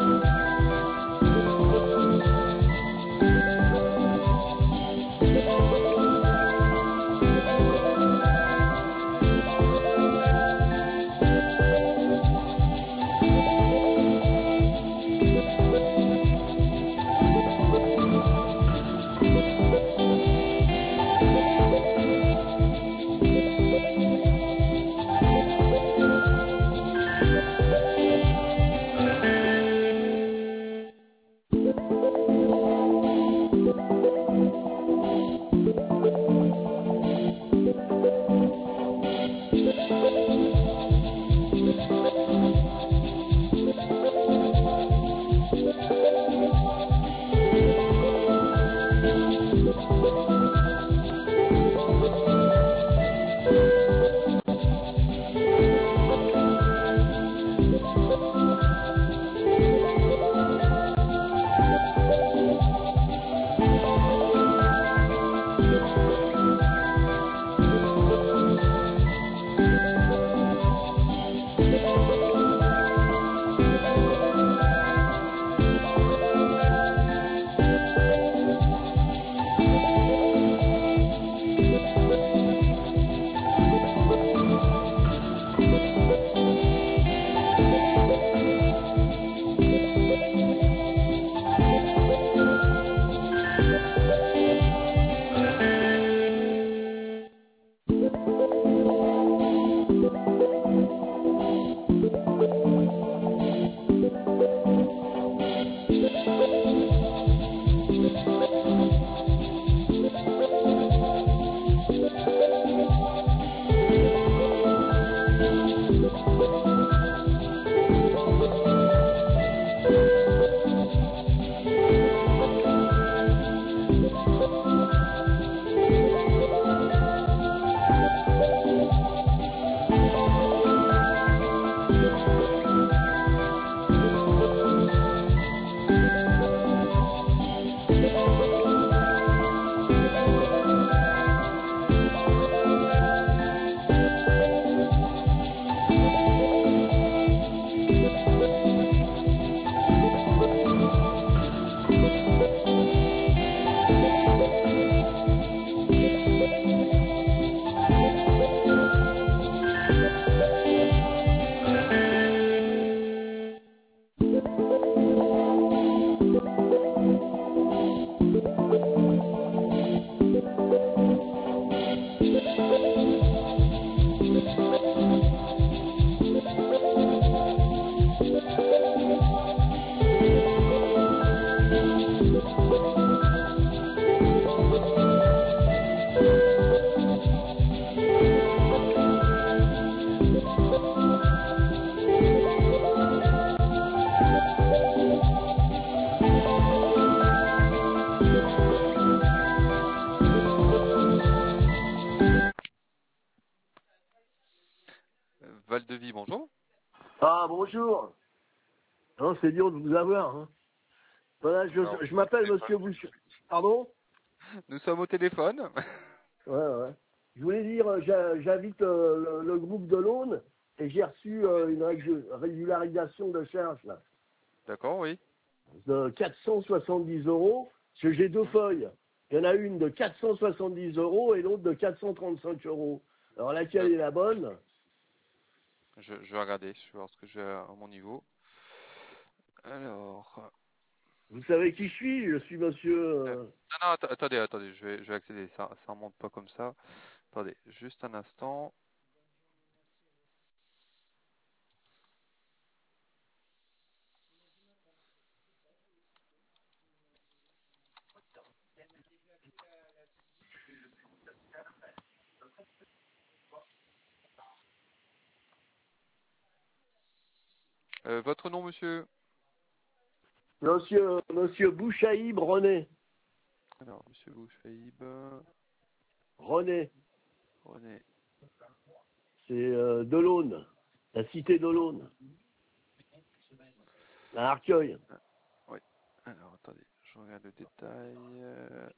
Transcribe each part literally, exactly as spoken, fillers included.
Valdevie, bonjour. Ah, bonjour. Non, c'est dur de vous avoir. Hein. Voilà, je, Alors, je m'appelle Monsieur Boucher. Pardon? nous sommes au téléphone. Ouais, ouais. Je voulais dire, euh, j'a- j'invite euh, le, le groupe de l'Aune et j'ai reçu euh, une régu- régularisation de charge là, D'accord, oui. de quatre cent soixante-dix euros, parce que j'ai deux Mhm. feuilles. Il y en a une de quatre cent soixante-dix euros et l'autre de quatre cent trente-cinq euros. Alors laquelle est D'accord. la bonne? Je, je vais regarder, je vais voir ce que j'ai à mon niveau. Alors, Vous savez qui je suis? Je suis Monsieur. euh, euh, non, non, att- attendez, attendez, je vais, je vais accéder. Ça, ça remonte pas comme ça. Attendez, juste un instant. Euh, votre nom, monsieur? Monsieur, Monsieur Bouchaïb René. Alors, monsieur Bouchaïb, René, René. c'est euh, de l'Aune, la cité de l'Aune, à Arcueil. Ah, oui. Alors, attendez, je regarde le détail. Euh,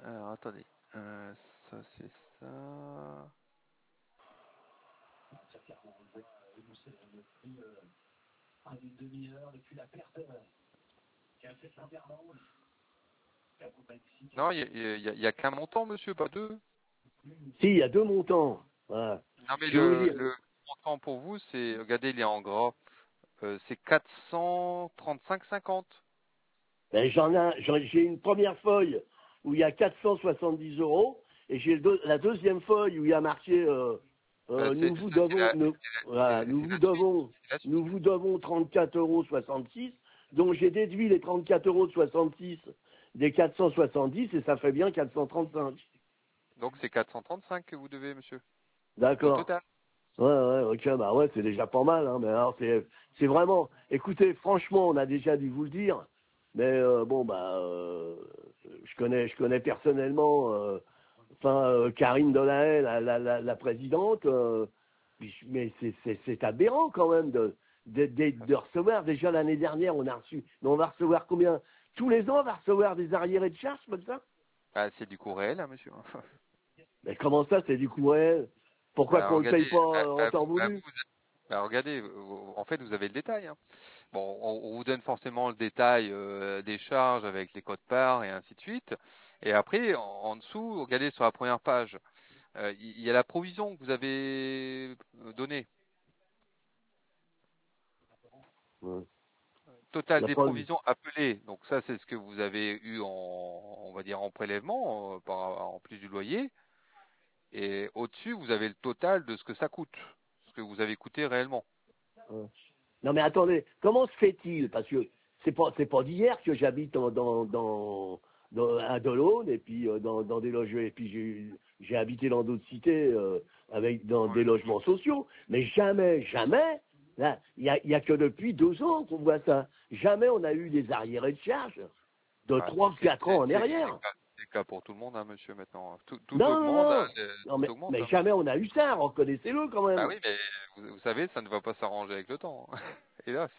Alors, attendez. Euh, ça, c'est ça. Non, il y a, y a- y a qu'un montant, monsieur, pas deux. Si, il y a deux montants. Voilà. Non, mais Je vais vous le, dire. le montant pour vous, c'est, regardez, il est en gras. Euh, c'est quatre cent trente-cinq virgule cinquante. Ben, j'en ai, j'en- j'ai une première feuille où il y a quatre cent soixante-dix euros et j'ai le deux- la deuxième feuille où il y a marqué euh, Euh, euh, c'est, nous vous ça, c'est devons la, nous, c'est voilà, la, nous c'est vous la suite. devons C'est la nous suite. vous devons trente-quatre euros soixante-six, donc j'ai déduit les trente-quatre euros soixante-six des quatre cent soixante-dix et ça fait bien quatre cent trente-cinq. Donc, c'est quatre cent trente-cinq que vous devez, monsieur. Au D'accord. total. Ouais, ouais, ok, bah ouais, c'est déjà pas mal, hein, mais alors c'est, c'est vraiment, écoutez, franchement, on a déjà dû vous le dire, mais euh, bon, bah, euh, je connais, je connais personnellement, euh, enfin, euh, Karine Delahaye, la, la, la, la présidente, euh, mais c'est, c'est, c'est aberrant quand même de, de, de, de recevoir, déjà l'année dernière, on a reçu, mais on va recevoir combien? Tous les ans, on va recevoir des arriérés de charges comme ça? Ah, c'est du coût réel, hein, monsieur. Mais comment ça, c'est du coup réel? Pourquoi Bah, qu'on le regardez, paye pas bah, euh, en bah, temps vous, bah, voulu? vous, bah, regardez, vous- en fait, vous avez le détail, hein. Bon, on, on vous donne forcément le détail euh, des charges avec les codes parts et ainsi de suite. Et après, en, en dessous, regardez sur la première page, euh, il y, y a la provision que vous avez euh, donnée. Ouais. Total La des preuve. provisions appelées. Donc ça, c'est ce que vous avez eu en, on va dire, en prélèvement, euh, par, en plus du loyer. Et au-dessus, vous avez le total de ce que ça coûte, ce que vous avez coûté réellement. Ouais. Non mais attendez, comment se fait-il? Parce que c'est pas c'est pas d'hier que j'habite dans dans dans, dans à Delaune et puis euh, dans, dans des logements et puis j'ai j'ai habité dans d'autres cités euh, avec dans Ouais, des je logements me doute. sociaux, mais jamais jamais là il y a il y a que depuis deux ans qu'on voit ça. Jamais on a eu des arriérés de charges de Ah, c'est trois c'est- quatre ans c'est- en c'est- c'est le arrière. cas, c'est le cas pour tout le monde, hein, monsieur, maintenant. Tout, tout Non non augmente, hein, non le- non tout mais augmente, mais hein. jamais on a eu ça. Reconnaissez-le quand Bah même. oui, mais vous, vous savez, ça ne va pas s'arranger avec le temps. Hélas.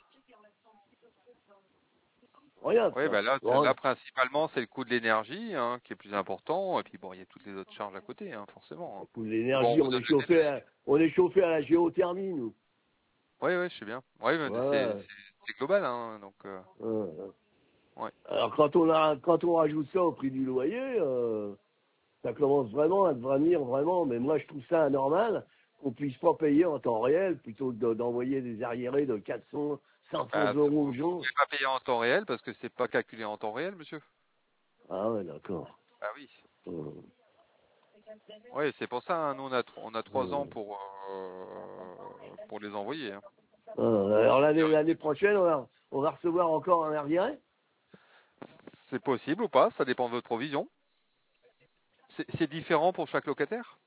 Regarde Oui, ça. bah là, Bon, là principalement, c'est le coût de l'énergie hein, qui est plus important, et puis bon, il y a toutes les autres charges à côté, hein, forcément, hein. pour Mais bon, l'énergie, on on vous a est donné chauffé à, on est chauffé à la géothermie, nous. Oui, oui, je sais bien. Oui, mais c'est Ouais, c'est- c'est global, hein, donc euh, ouais, ouais. ouais. Alors quand on a, quand on rajoute ça au prix du loyer, euh, ça commence vraiment à devenir vraiment. Mais moi, je trouve ça anormal qu'on puisse pas payer en temps réel plutôt que de- d'envoyer des arriérés de quatre cents, cinq cents Bah, euros vous, aux vous gens. pouvez pas payer en temps réel parce que c'est pas calculé en temps réel, monsieur. Ah ouais, d'accord. Ah oui. Euh, Oui, c'est pour ça, hein, nous on a tro- on a trois euh. ans pour euh, pour les envoyer, hein. Euh, alors l'année, l'année prochaine, on va, on va recevoir encore un arriéré. C'est possible ou pas, ça dépend de votre provision. C'est c'est différent pour chaque locataire.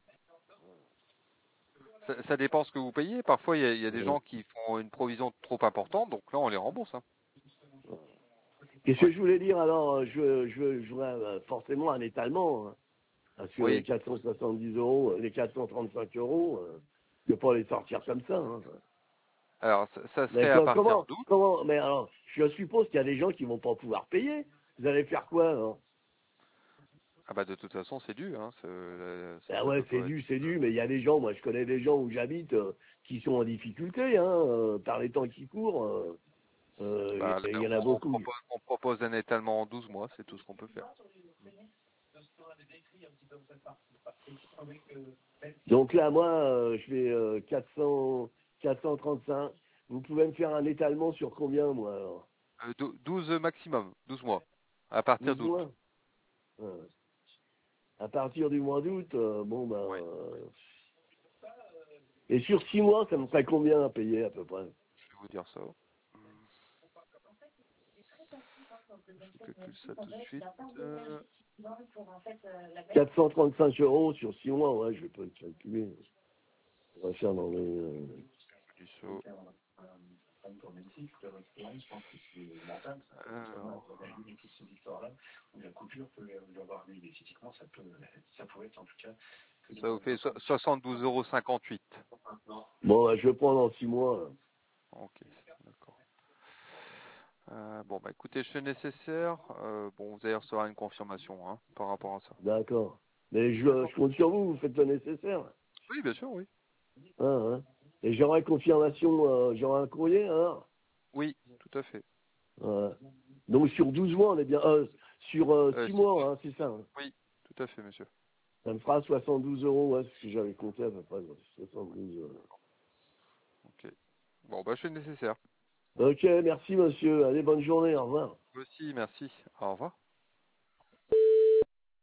Ça, ça dépend ce que vous payez. Parfois, il y a, il y a des Euh, gens qui font une provision trop importante, donc là, on les rembourse, hein. Qu'est-ce Ouais. que je voulais dire alors? Je, je, je voudrais euh, forcément un étalement. Hein. Parce que les Oui. quatre cent soixante-dix euros, les quatre cent trente-cinq euros, euh, je ne peux pas les sortir comme ça. Hein. Alors, ça, ça Mais serait à co- partir comment, d'août. comment, mais alors, je suppose qu'il y a des gens qui vont pas pouvoir payer. Vous allez faire quoi alors? Ah bah de toute façon, c'est dû, hein. c'est- Ça, Ben ça ouais, peut c'est pas être. dû, c'est dû, mais il y a des gens, moi je connais des gens où j'habite euh, qui sont en difficulté, hein, euh, par les temps qui courent. euh, euh, Bah, Il là, y en a on, on beaucoup. propose, on propose un étalement en douze mois, c'est tout ce qu'on peut faire. Donc là, moi, euh, je fais euh, quatre cents, quatre cent trente-cinq. Vous pouvez me faire un étalement sur combien, moi alors? Euh, dou- douze maximum, douze mois, à partir douze d'août. mois? Ouais. À partir du mois d'août, euh, bon ben. Ouais. euh, Et sur six mois, ça me ferait combien à payer à peu près? Je vais vous dire ça. Hum, Je vous calcule ça tout de suite. Euh, quatre cent trente-cinq euros sur six mois, ouais, je vais pas le calculer. On va faire dans les. euh, du saut. Alors, ça vous fait so- soixante-douze euros cinquante-huit. Bon, ben, je vais prendre en six mois. Là. Ok, d'accord. Euh, bon, bah écoutez, je fais le nécessaire. Euh, bon, vous allez recevoir une confirmation hein, par rapport à ça. D'accord. Mais je, D'accord. je compte sur vous, vous faites le nécessaire. Oui, bien sûr, oui. Hein, hein. Et j'aurai confirmation, euh, j'aurai un courrier, hein. Oui, tout à fait. Ouais. Donc sur douze mois, on est bien. Euh, sur euh, Euh, six six mois, mois. hein, c'est ça. Hein. Oui, tout à fait, monsieur. Ça me fera soixante-douze euros, ouais, ce que j'avais compté à peu près. Ouais, soixante-douze euros. Ok. Bon, bah je fais le nécessaire. Ok, merci monsieur. Allez, bonne journée, au revoir. Vous aussi, merci. Au revoir.